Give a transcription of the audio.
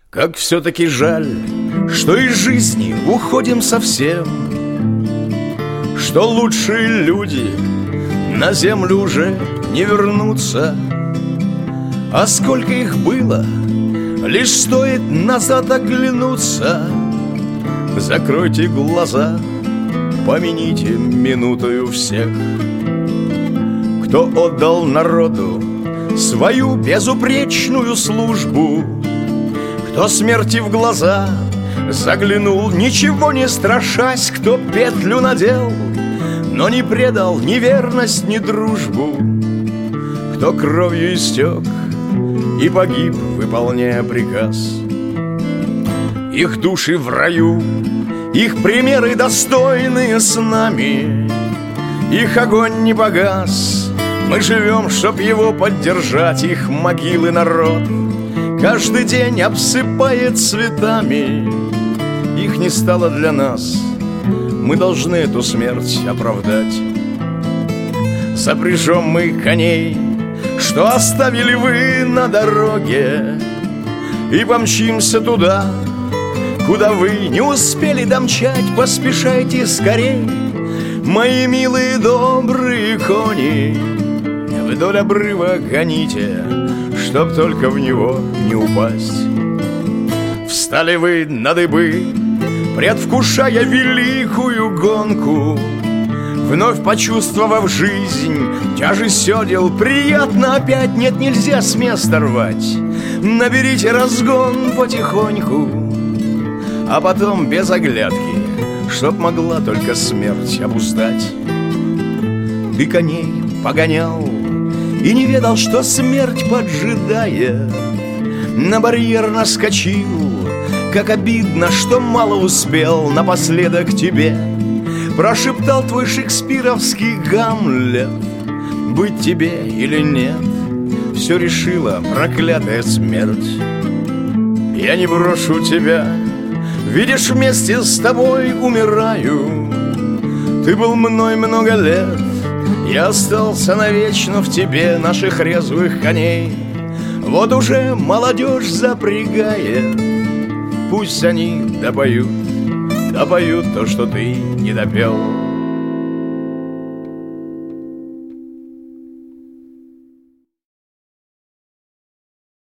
Как все-таки жаль, что из жизни уходим совсем, что лучшие люди на землю уже не вернутся. А сколько их было, лишь стоит назад оглянуться. Закройте глаза, помяните минутою всех, кто отдал народу свою безупречную службу, кто смерти в глаза заглянул, ничего не страшась, кто петлю надел, но не предал ни верность, ни дружбу, кто кровью истек и погиб, выполняя приказ. Их души в раю, их примеры достойные с нами, их огонь не погас. Мы живем, чтоб его поддержать, их могилы народ каждый день обсыпает цветами. Их не стало для нас, мы должны эту смерть оправдать. Запряжем мы коней, что оставили вы на дороге, и помчимся туда, куда вы не успели домчать. Поспешайте скорей, мои милые добрые кони, вдоль обрыва гоните, чтоб только в него не упасть. Встали вы на дыбы, предвкушая великую гонку, вновь почувствовав жизнь, тяжесть седел, приятно опять. Нет, нельзя с места рвать, наберите разгон потихоньку, а потом без оглядки, чтоб могла только смерть обуздать. Ты коней погонял и не ведал, что смерть поджидает. На барьер наскочил, как обидно, что мало успел. Напоследок тебе прошептал твой шекспировский Гамлет: быть тебе или нет, все решила проклятая смерть. Я не брошу тебя, видишь, вместе с тобой умираю. Ты был мной много лет, я остался навечно в тебе. Наших резвых коней вот уже молодежь запрягает. Пусть они допоют то, что ты не допел.